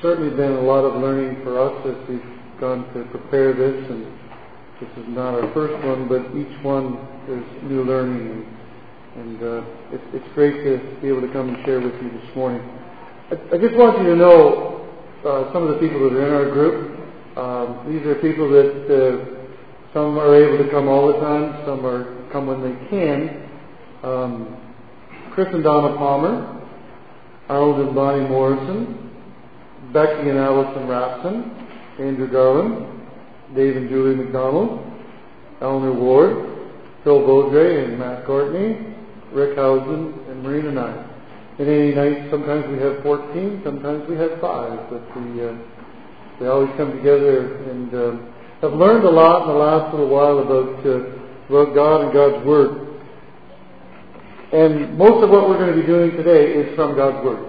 certainly been a lot of learning for us as we've gone to prepare this, and this is not our first one, but each one is new learning, and it's great to be able to come and share with you this morning. I just want you to know some of the people that are in our group. These are people that some are able to come all the time, some come when they can. Chris and Donna Palmer, Arnold and Bonnie Morrison, Becky and Allison Rapson, Andrew Garland, Dave and Julie McDonald, Eleanor Ward, Phil Beaudre and Matt Courtney, Rick Housen, and Maureen and I. And any night, sometimes we have 14, sometimes we have 5, but we always come together and have learned a lot in the last little while about God and God's Word. And most of what we're going to be doing today is from God's Word.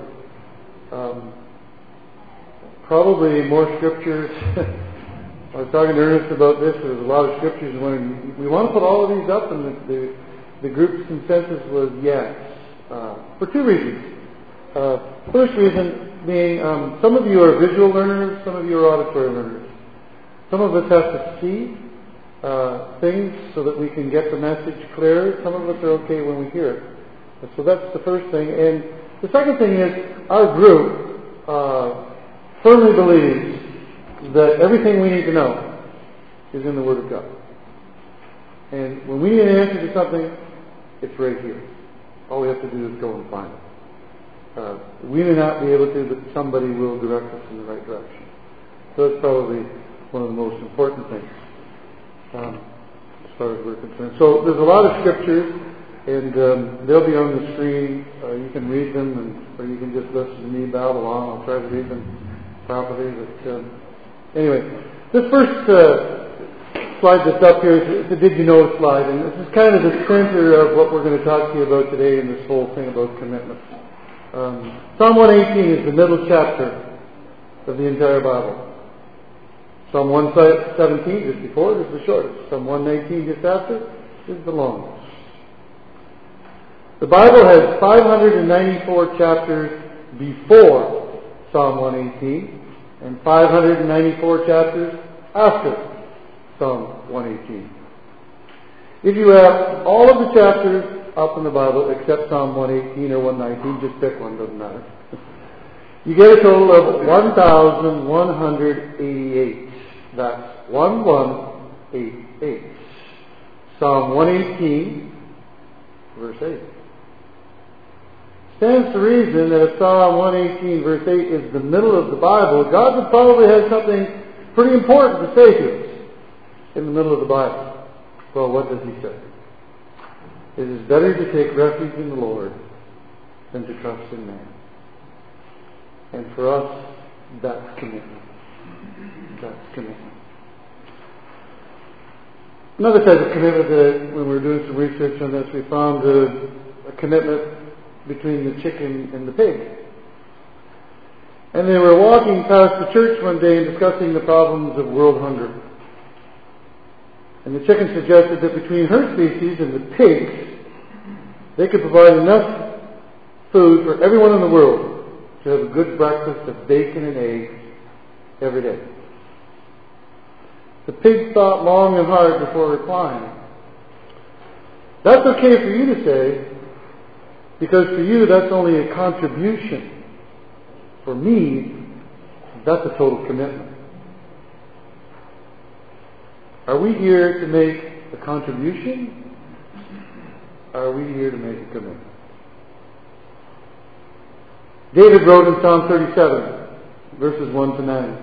Probably more scriptures. I was talking to Ernest about this. There's a lot of scriptures. And we want to put all of these up, and the group's consensus was yes. For 2 reasons. First reason being, some of you are visual learners, some of you are auditory learners. Some of us have to see things so that we can get the message clear. Some of us are okay when we hear it. So that's the first thing. And the second thing is, our group firmly believes that everything we need to know is in the Word of God. And when we need an answer to something, it's right here. All we have to do is go and find it. We may not be able to, but somebody will direct us in the right direction. So that's probably one of the most important things as far as we're concerned. So there's a lot of scriptures, and they'll be on the screen. You can read them, or you can just listen to me babble along. I'll try to read them properly. But anyway, this first slide that's up here is the Did You Know slide, and this is kind of the center of what we're going to talk to you about today in this whole thing about commitment. Psalm 118 is the middle chapter of the entire Bible. Psalm 117, just before, is the shortest. Psalm 119, just after, is the longest. The Bible has 594 chapters before Psalm 118 and 594 chapters after Psalm 118. If you have all of the chapters up in the Bible except Psalm 118 or 119, just pick one, doesn't matter. You get a total of 1,188. That's 1188. Psalm 118, verse 8. Stands to reason that if Psalm 118, verse 8 is the middle of the Bible, God would probably have something pretty important to say to us in the middle of the Bible. Well, what does he say? It is better to take refuge in the Lord than to trust in man. And for us, that's commitment. That's commitment. Another type of commitment that when we were doing some research on this, we found a commitment between the chicken and the pig. And they were walking past the church one day and discussing the problems of world hunger. And the chicken suggested that between her species and the pigs, they could provide enough food for everyone in the world to have a good breakfast of bacon and eggs every day. The pig thought long and hard before replying. That's okay for you to say, because for you that's only a contribution. For me, that's a total commitment. Are we here to make a contribution? Are we here to make a commitment? David wrote in Psalm 37, verses 1 to 9.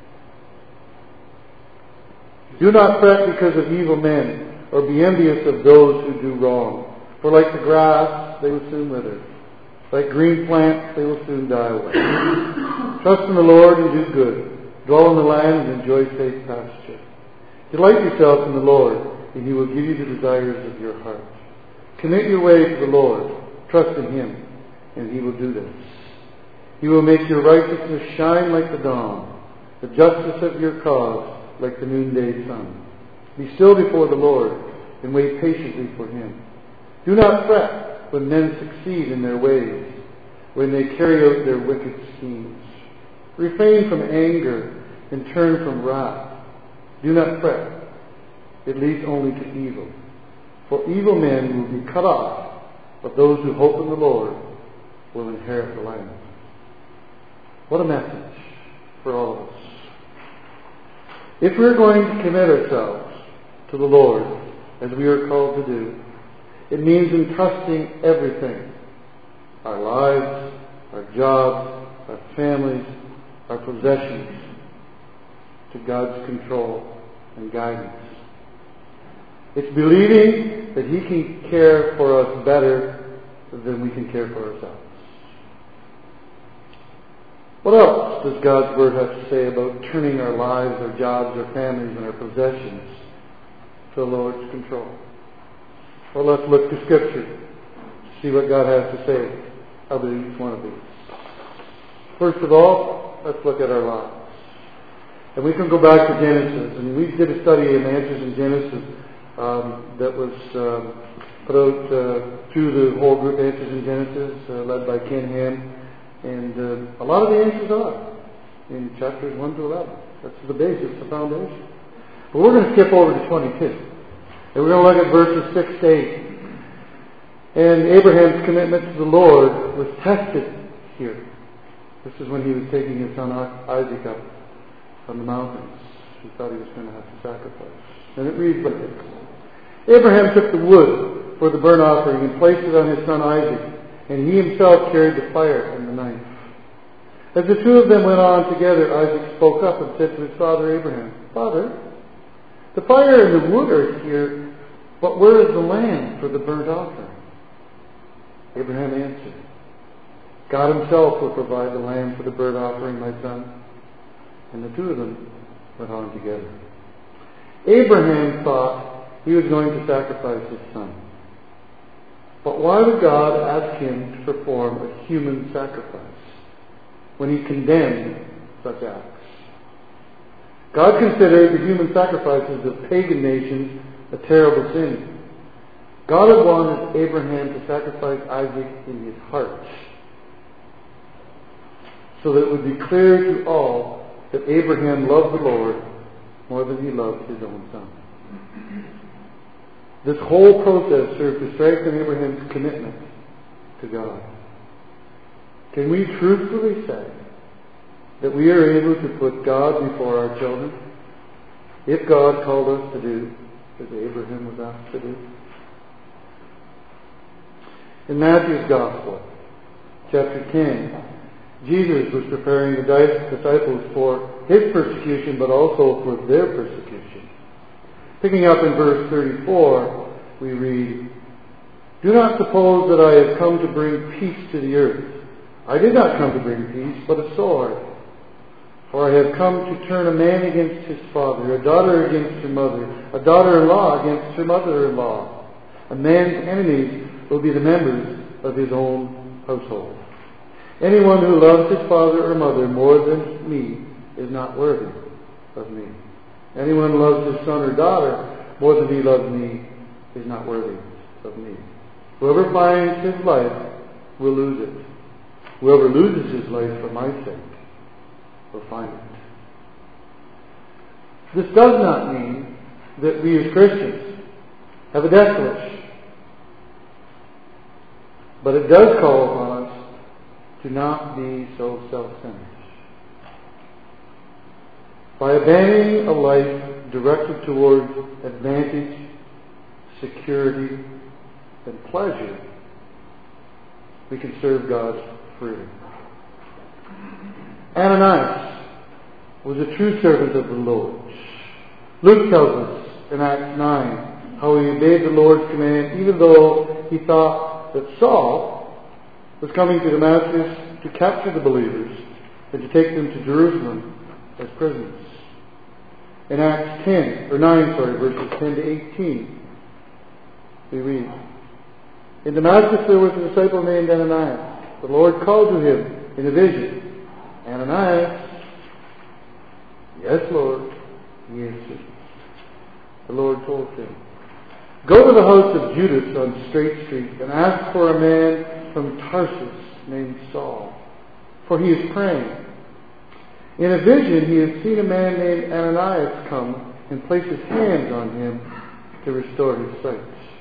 Do not fret because of evil men, or be envious of those who do wrong. For like the grass, they will soon wither. Like green plants, they will soon die away. Trust in the Lord and do good. Dwell in the land and enjoy safe pasture. Delight yourself in the Lord, and He will give you the desires of your heart. Commit your way to the Lord. Trust in Him, and He will do this. He will make your righteousness shine like the dawn, the justice of your cause like the noonday sun. Be still before the Lord, and wait patiently for Him. Do not fret when men succeed in their ways, when they carry out their wicked schemes. Refrain from anger and turn from wrath. Do not fret. It leads only to evil. For evil men will be cut off, but those who hope in the Lord will inherit the land. What a message for all of us. If we're going to commit ourselves to the Lord, as we are called to do, it means entrusting everything, our lives, our jobs, our families, our possessions, to God's control and guidance. It's believing that He can care for us better than we can care for ourselves. What else does God's Word have to say about turning our lives, our jobs, our families, and our possessions to the Lord's control? Well, let's look to Scripture to see what God has to say about each one of these. First of all, let's look at our lives. And we can go back to Genesis. And we did a study in Answers in Genesis that was put out through the whole group Answers in Genesis, led by Ken Ham. And a lot of the answers are in chapters 1 to 11. That's the basis, the foundation. But we're going to skip over to 22. And we're going to look at verses 6 to 8. And Abraham's commitment to the Lord was tested here. This is when he was taking his son Isaac up from the mountains. He thought he was going to have to sacrifice. And it reads like this. Abraham took the wood for the burnt offering and placed it on his son Isaac, and he himself carried the fire and the knife. As the two of them went on together, Isaac spoke up and said to his father Abraham, Father, the fire and the wood are here, but where is the lamb for the burnt offering? Abraham answered, God himself will provide the lamb for the burnt offering, my son. And the two of them went on together. Abraham thought he was going to sacrifice his son. But why would God ask him to perform a human sacrifice when he condemned such acts? God considered the human sacrifices of pagan nations a terrible sin. God had wanted Abraham to sacrifice Isaac in his heart, so that it would be clear to all that Abraham loved the Lord more than he loved his own son. This whole process served to strengthen Abraham's commitment to God. Can we truthfully say that we are able to put God before our children if God called us to do as Abraham was asked to do? In Matthew's Gospel, chapter 10, Jesus was preparing the disciples for his persecution, but also for their persecution. Picking up in verse 34, we read, Do not suppose that I have come to bring peace to the earth. I did not come to bring peace, but a sword. For I have come to turn a man against his father, a daughter against her mother, a daughter-in-law against her mother-in-law. A man's enemies will be the members of his own household. Anyone who loves his father or mother more than me is not worthy of me. Anyone who loves his son or daughter more than he loves me is not worthy of me. Whoever finds his life will lose it. Whoever loses his life for my sake will find it. This does not mean that we as Christians have a death wish. But it does call upon us to not be so self-centered. By abandoning a life directed towards advantage, security, and pleasure, we can serve God freely. Ananias was a true servant of the Lord. Luke tells us in Acts 9 how he obeyed the Lord's command even though he thought that Saul was coming to Damascus to capture the believers and to take them to Jerusalem as prisoners. In Acts 9, verses 10 to 18, we read, In Damascus there was a disciple named Ananias. The Lord called to him in a vision, Ananias. Yes, Lord, he answered. The Lord told him, Go to the house of Judas on Straight Street and ask for a man from Tarsus named Saul, for he is praying. In a vision, he had seen a man named Ananias come and place his hands on him to restore his sight.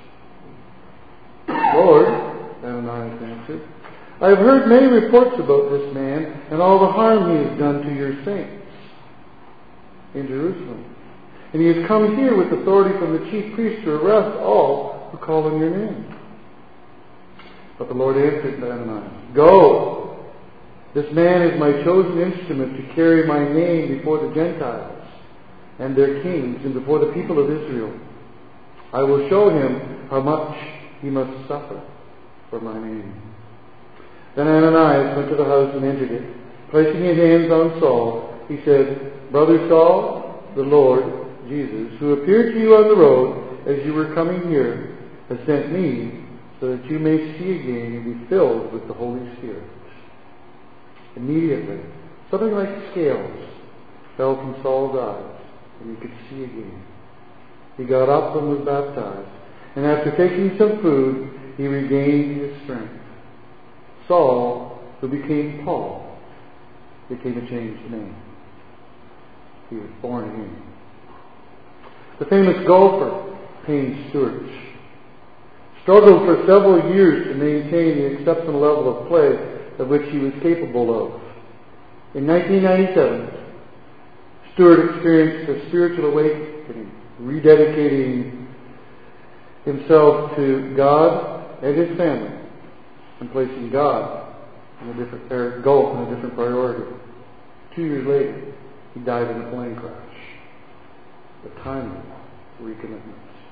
Lord, Ananias answered, I have heard many reports about this man and all the harm he has done to your saints in Jerusalem. And he has come here with authority from the chief priest to arrest all who call on your name. But the Lord answered Ananias, Go! This man is my chosen instrument to carry my name before the Gentiles and their kings and before the people of Israel. I will show him how much he must suffer for my name. Then Ananias went to the house and entered it. Placing his hands on Saul, he said, Brother Saul, the Lord Jesus, who appeared to you on the road as you were coming here, has sent me so that you may see again and be filled with the Holy Spirit. Immediately, something like scales fell from Saul's eyes, and he could see again. He got up and was baptized, and after taking some food, he regained his strength. Saul, who became Paul, became a changed name. He was born again. The famous golfer, Payne Stewart, struggled for several years to maintain the exceptional level of play of which he was capable of. In 1997, Stewart experienced a spiritual awakening, rededicating himself to God and his family, and placing God in a different golf in a different priority. 2 years later, he died in a plane crash. The timely recommitment.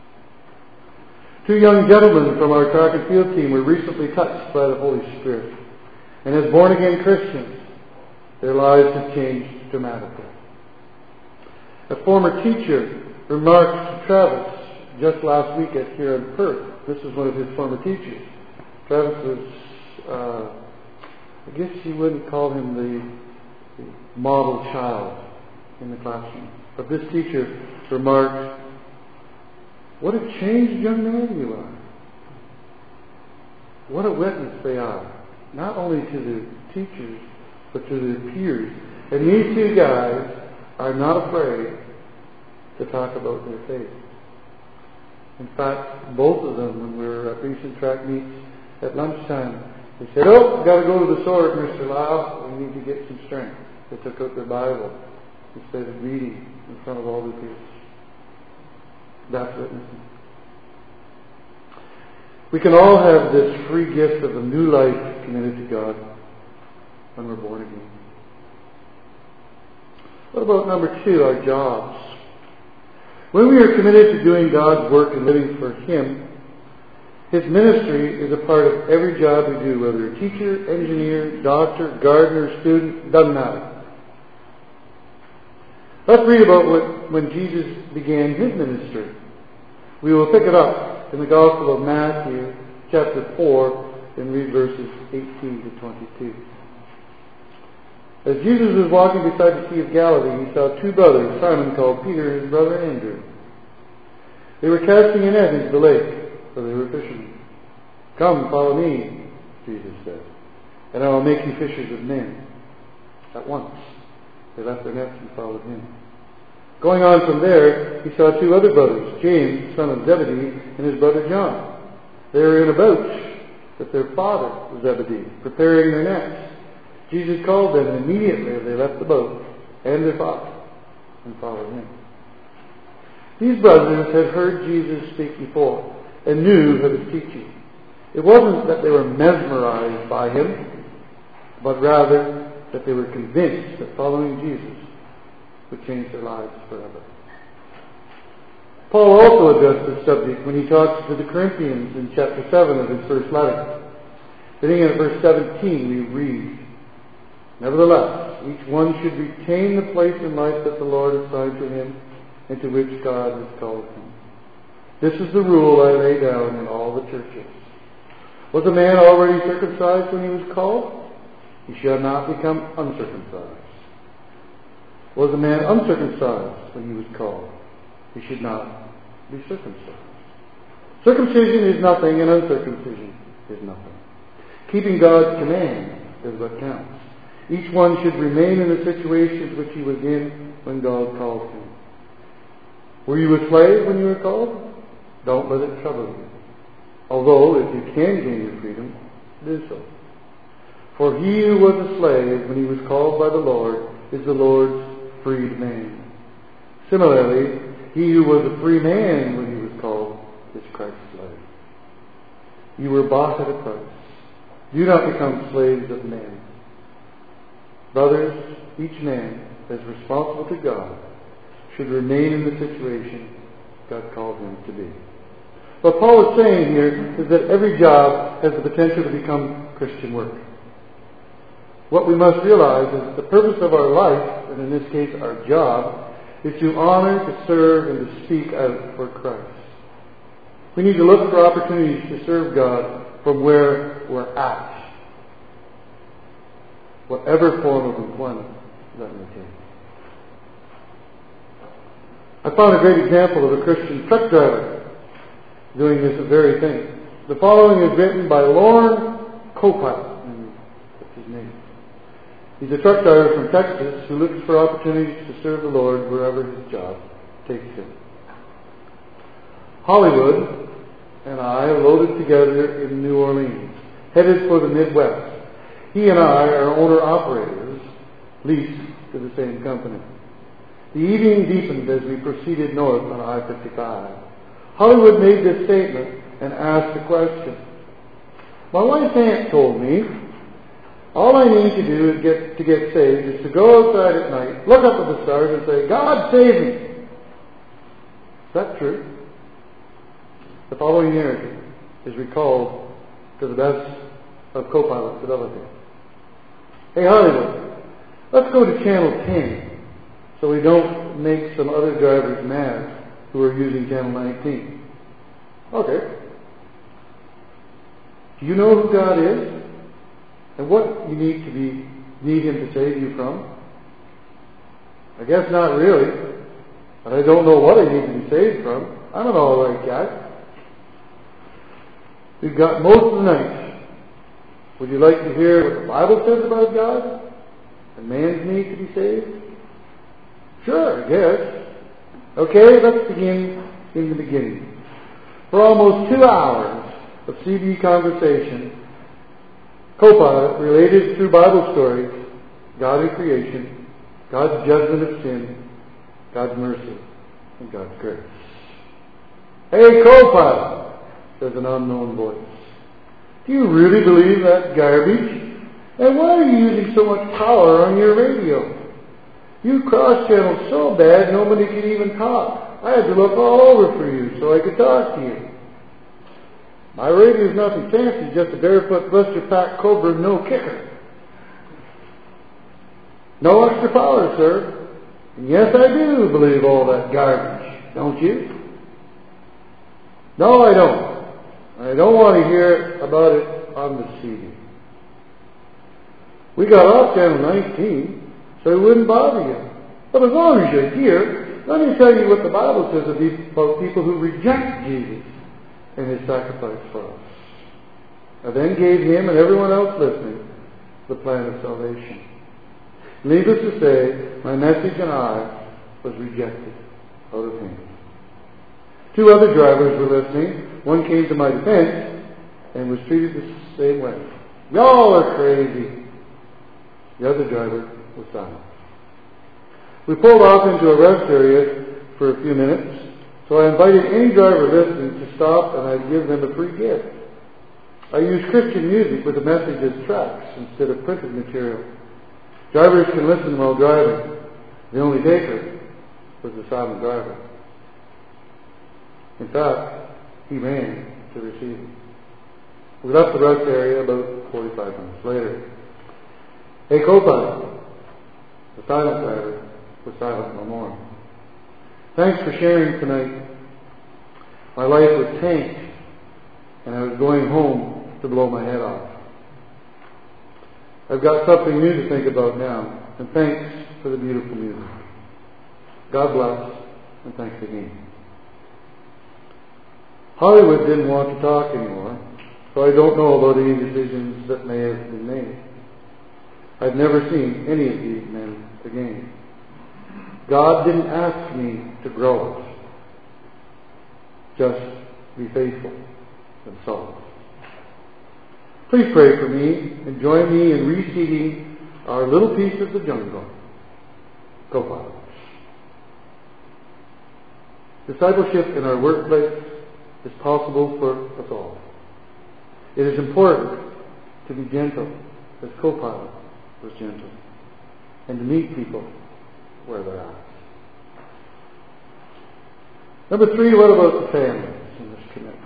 2 young gentlemen from our track and field team were recently touched by the Holy Spirit. And as born-again Christians, their lives have changed dramatically. A former teacher remarked to Travis just last week here in Perth. This is one of his former teachers. Travis was, I guess you wouldn't call him the model child in the classroom. But this teacher remarked, what a changed young man you are. What a witness they are. Not only to the teachers, but to their peers. And these 2 guys are not afraid to talk about their faith. In fact, both of them, when we were at recent track meets at lunchtime, they said, we've got to go to the sword, Mr. Lau. We need to get some strength. They took out their Bible instead of reading in front of all the peers. That's witnessing. We can all have this free gift of a new life committed to God when we're born again. What about number 2, our jobs? When we are committed to doing God's work and living for Him, His ministry is a part of every job we do, whether a teacher, engineer, doctor, gardener, student, doesn't matter. Let's read about when Jesus began His ministry. We will pick it up in the Gospel of Matthew, chapter 4, and read verses 18 to 22. As Jesus was walking beside the Sea of Galilee, he saw 2 brothers, Simon called Peter and his brother Andrew. They were casting a net into the lake, for they were fishermen. Come, follow me, Jesus said, and I will make you fishers of men. At once, they left their nets and followed him. Going on from there, he saw 2 other brothers, James, son of Zebedee, and his brother John. They were in a boat with their father, Zebedee, preparing their nets. Jesus called them, and immediately they left the boat and their father and followed him. These brothers had heard Jesus speak before and knew of his teaching. It wasn't that they were mesmerized by him, but rather that they were convinced that following Jesus would change their lives forever. Paul also addressed this subject when he talks to the Corinthians in chapter 7 of his first letter. Beginning at verse 17, we read, Nevertheless, each one should retain the place in life that the Lord assigned to him and to which God has called him. This is the rule I lay down in all the churches. Was a man already circumcised when he was called? He shall not become uncircumcised. Was a man uncircumcised when he was called? He should not be circumcised. Circumcision is nothing and uncircumcision is nothing. Keeping God's command is what counts. Each one should remain in the situations which he was in when God called him. Were you a slave when you were called? Don't let it trouble you. Although, if you can gain your freedom, do so. For he who was a slave when he was called by the Lord is the Lord's freed man. Similarly, he who was a free man when he was called is Christ's slave. You were bought at a price. Do not become slaves of men. Brothers, each man, as responsible to God, should remain in the situation God called him to be. What Paul is saying here is that every job has the potential to become Christian work. What we must realize is that the purpose of our life, and in this case our job, is to honor, to serve, and to speak out for Christ. We need to look for opportunities to serve God from where we're at, whatever form of employment that may take. I found a great example of a Christian truck driver doing this very thing. The following is written by Lorne Copilot. That's his name. He's a truck driver from Texas who looks for opportunities to serve the Lord wherever his job takes him. Hollywood and I loaded together in New Orleans, headed for the Midwest. He and I are owner-operators, leased to the same company. The evening deepened as we proceeded north on I-55. Hollywood made this statement and asked a question. My wife's aunt told me, all I need to do is to get saved is to go outside at night, look up at the stars and say, God save me. Is that true? The following narrative is recalled to the best of Copilot's ability. Hey Hollywood, let's go to Channel 10 so we don't make some other drivers mad who are using Channel 19. Okay. Do you know who God is? And what you need him to save you from? I guess not really. But I don't know what I need to be saved from. I'm an all right guy. We've got most of the night. Would you like to hear what the Bible says about God and man's need to be saved? Sure, I guess. Okay, let's begin in the beginning. For almost 2 hours of CB conversation, Copilot related through Bible stories God in creation, God's judgment of sin, God's mercy, and God's grace. Hey, Copilot, says an unknown voice. Do you really believe that garbage? And why are you using so much power on your radio? You cross-channeled so bad nobody could even talk. I had to look all over for you so I could talk to you. My radio is nothing fancy, just a barefoot blister pack Cobra no kicker. No extra power, sir. And yes, I do believe all that garbage, don't you? No, I don't. I don't want to hear about it on the CD. We got off Channel 19, so it wouldn't bother you. But as long as you're here, let me tell you what the Bible says about people who reject Jesus and his sacrifice for us. I then gave him and everyone else listening the plan of salvation. Needless to say, my message and I was rejected out of hand. 2 other drivers were listening. One came to my defense and was treated the same way. Y'all are crazy. The other driver was silent. We pulled off into a rest area for a few minutes, so I invited any driver listening to stop and I'd give them a free gift. I used Christian music with the message as tracks instead of printed material. Drivers can listen while driving. The only taker was the silent driver. In fact, he ran to receive it. We left the rest area about 45 minutes later. Hey, Copilot, the silent driver was silent no more. Thanks for sharing tonight. My life was tanked, and I was going home to blow my head off. I've got something new to think about now, and thanks for the beautiful music. God bless, and thanks again. Hollywood didn't want to talk anymore, so I don't know about any decisions that may have been made. I've never seen any of these men again. God didn't ask me to grow it. Just be faithful and solid. Please pray for me and join me in reseeding our little piece of the jungle. Co-pilots. Discipleship in our workplace is possible for us all. It is important to be gentle, as co-pilot was gentle, and to meet people where they're at. Number 3, what about the families in this commitment?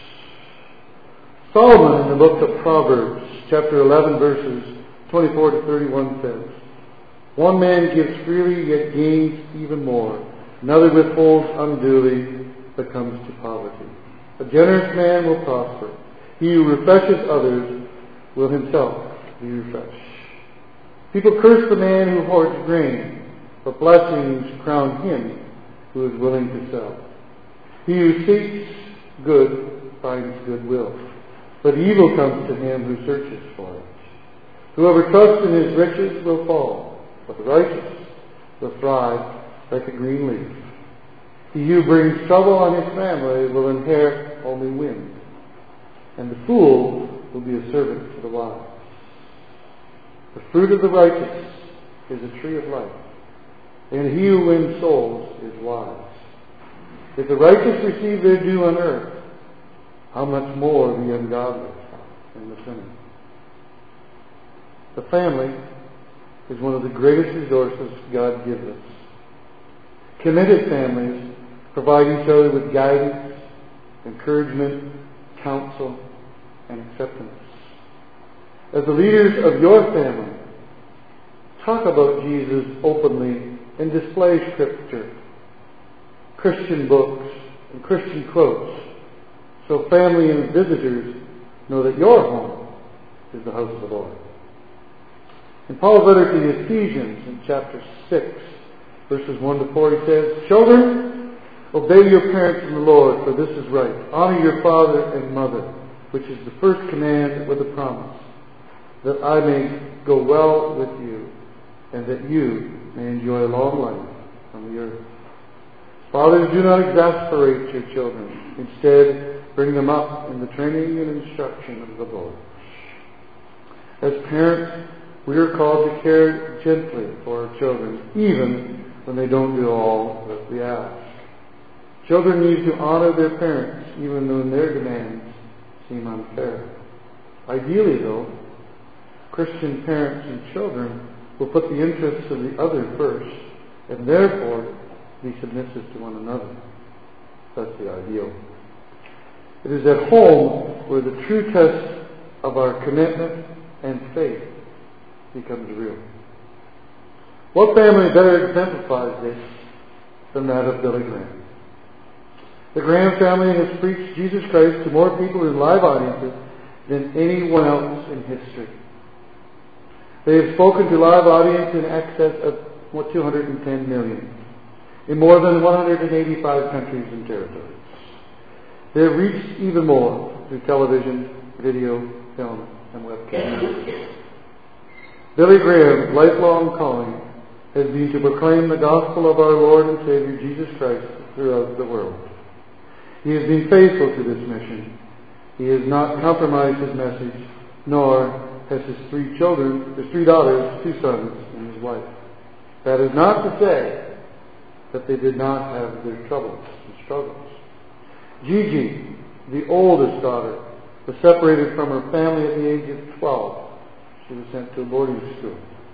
Solomon in the book of Proverbs, chapter 11, verses 24 to 31 says, "One man gives freely, yet gains even more. Another withholds unduly, but comes to poverty. A generous man will prosper. He who refreshes others will himself be refreshed. People curse the man who hoards grain, but blessings crown him who is willing to sell. He who seeks good finds goodwill, but evil comes to him who searches for it. Whoever trusts in his riches will fall, but the righteous will thrive like a green leaf. He who brings trouble on his family will inherit only wind, and the fool will be a servant to the wise. The fruit of the righteous is a tree of life, and he who wins souls is wise. If the righteous receive their due on earth, how much more the ungodly and the sinner? The family is one of the greatest resources God gives us. Committed families provide each other with guidance, encouragement, counsel, and acceptance. As the leaders of your family, talk about Jesus openly and display Scripture, Christian books, and Christian quotes, so family and visitors know that your home is the house of the Lord. In Paul's letter to the Ephesians, in chapter 6, verses 1 to 4, he says, "Children, obey your parents in the Lord, for this is right. Honor your father and mother, which is the first command with a promise, that I may go well with you, and that you may enjoy a long life on the earth. Fathers, do not exasperate your children. Instead, bring them up in the training and instruction of the Lord." As parents, we are called to care gently for our children, even when they don't do all that we ask. Children need to honor their parents, even when their demands seem unfair. Ideally, though, Christian parents and children will put the interests of the other first, and therefore be submissive to one another. That's the ideal. It is at home where the true test of our commitment and faith becomes real. What family better exemplifies this than that of Billy Graham? The Graham family has preached Jesus Christ to more people in live audiences than anyone else in history. They have spoken to live audience in excess of 210 million in more than 185 countries and territories. They have reached even more through television, video, film, and webcam. Billy Graham's lifelong calling has been to proclaim the gospel of our Lord and Savior Jesus Christ throughout the world. He has been faithful to this mission. He has not compromised his message, nor has his 3 children, his 3 daughters, 2 sons, and his wife. That is not to say that they did not have their troubles and struggles. Gigi, the oldest daughter, was separated from her family at the age of 12. She was sent to a boarding school.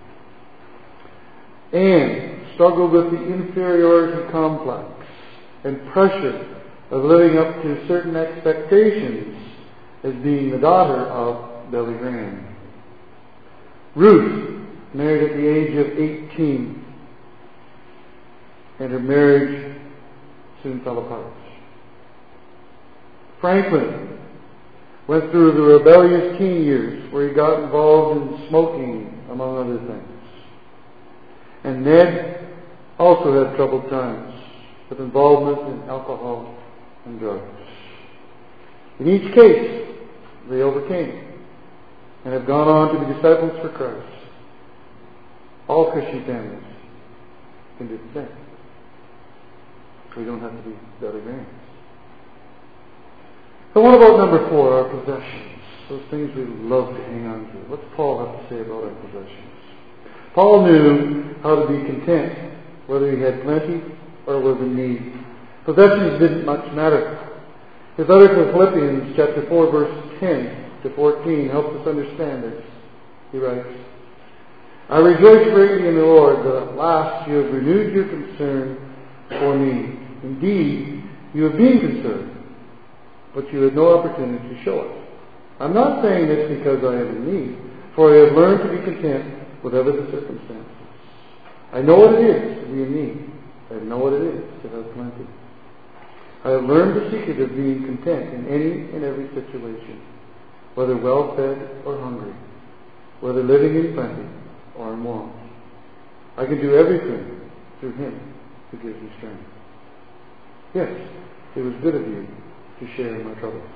Anne struggled with the inferiority complex and pressure of living up to certain expectations as being the daughter of Billy Graham. Ruth married at the age of 18, and her marriage soon fell apart. Franklin went through the rebellious teen years where he got involved in smoking, among other things. And Ned also had troubled times with involvement in alcohol and drugs. In each case, they overcame and have gone on to be disciples for Christ. All Christian families can do the same. We don't have to be the other grains. So what about number 4, our possessions? Those things we love to hang on to. What's Paul have to say about our possessions? Paul knew how to be content, whether he had plenty or was in need. Possessions didn't much matter. His letter to Philippians chapter 4, verse 10 to 14 helps us understand this. He writes, I rejoice greatly in the Lord that at last you have renewed your concern for me. Indeed, you have been concerned, but you had no opportunity to show it. I'm not saying this because I am in need, for I have learned to be content whatever the circumstances. I know what it is to be in need. I know what it is to have plenty. I have learned the secret of being content in any and every situation, whether well-fed or hungry, whether living in plenty or in want. I can do everything through Him who gives me strength. Yes, it was good of you to share in my troubles.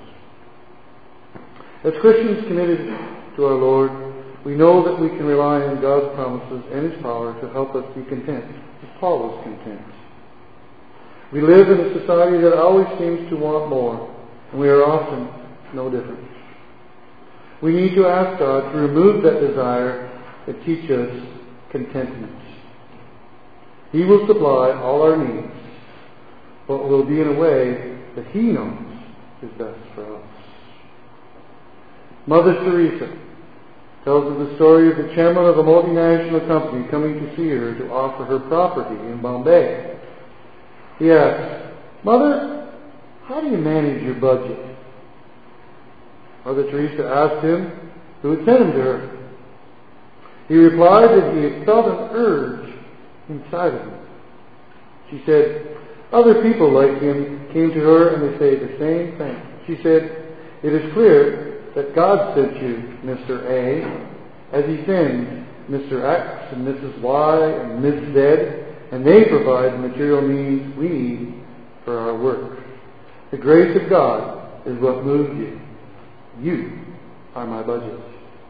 As Christians committed to our Lord, we know that we can rely on God's promises and His power to help us be content, as Paul was content. We live in a society that always seems to want more, and we are often no different. We need to ask God to remove that desire and teach us contentment. He will supply all our needs, but it will be in a way that He knows is best for us. Mother Teresa tells of the story of the chairman of a multinational company coming to see her to offer her property in Bombay. He asked, Mother, how do you manage your budget? Mother Teresa asked him who had sent him to her. He replied that he had felt an urge inside of him. She said, other people like him came to her and they say the same thing. She said, it is clear that God sent you, Mr. A, as He sends Mr. X and Mrs. Y and Ms. Z, and they provide the material means we need for our work. The grace of God is what moved you. You are my budget.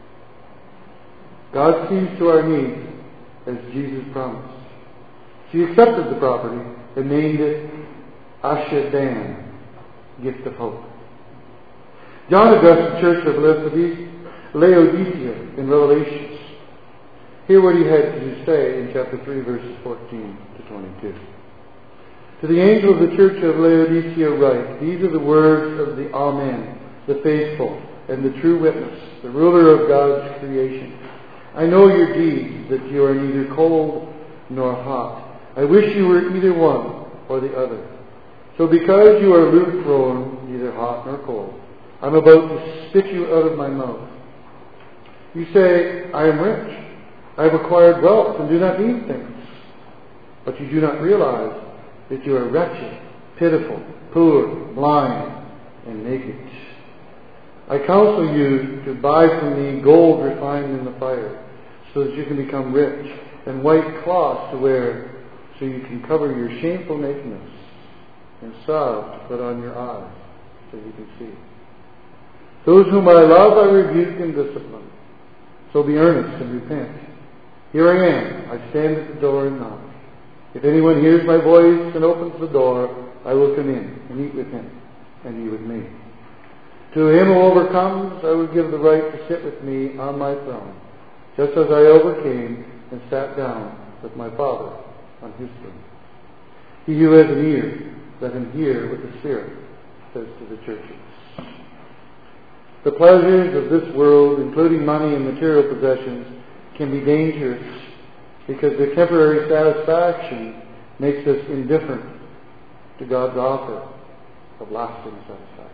God sees to our needs as Jesus promised. She accepted the property and named it Asha Dan, gift of hope. John addressed the church of Laodicea in Revelations. Hear what he had to say in chapter 3, verses 14 to 22. To the angel of the church of Laodicea write, these are the words of the Amen, the faithful and the true witness, the ruler of God's creation. I know your deeds, that you are neither cold nor hot. I wish you were either one or the other. So because you are lukewarm, neither hot nor cold, I'm about to spit you out of my mouth. You say, I am rich. I have acquired wealth and do not need things. But you do not realize that you are wretched, pitiful, poor, blind, and naked. I counsel you to buy from me gold refined in the fire, so that you can become rich, and white cloth to wear, so you can cover your shameful nakedness, and salve to put on your eyes, so you can see. Those whom I love I rebuke and discipline. So be earnest and repent. Here I am. I stand at the door and knock. If anyone hears my voice and opens the door, I will come in and eat with him, and he with me. To him who overcomes, I will give the right to sit with me on my throne, just as I overcame and sat down with my Father on His throne. He who has an ear, let him hear what the Spirit says to the churches. The pleasures of this world, including money and material possessions, can be dangerous because their temporary satisfaction makes us indifferent to God's offer of lasting satisfaction.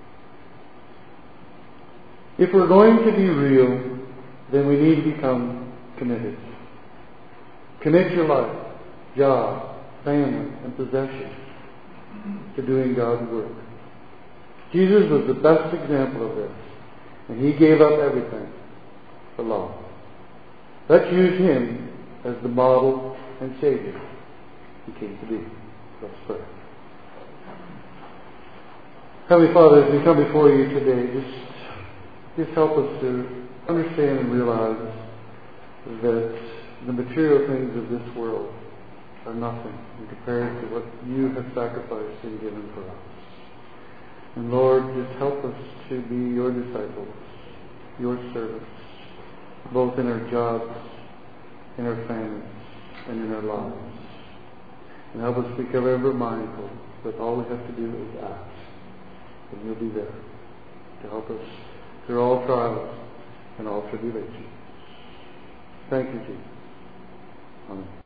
If we're going to be real, then we need to become committed. Commit your life, job, family, and possessions to doing God's work. Jesus was the best example of this, and He gave up everything for love. Let's use Him as the model and Savior He came to be. Let's pray. Heavenly Father, as we come before You today, just help us to understand and realize that the material things of this world are nothing in comparison to what you have sacrificed and given for us. And Lord, just help us to be your disciples, your servants, both in our jobs, in our families, and in our lives. And help us become ever mindful that all we have to do is ask, and you'll be there to help us through all trials and all tribulations. Thank you, Jesus. Amen.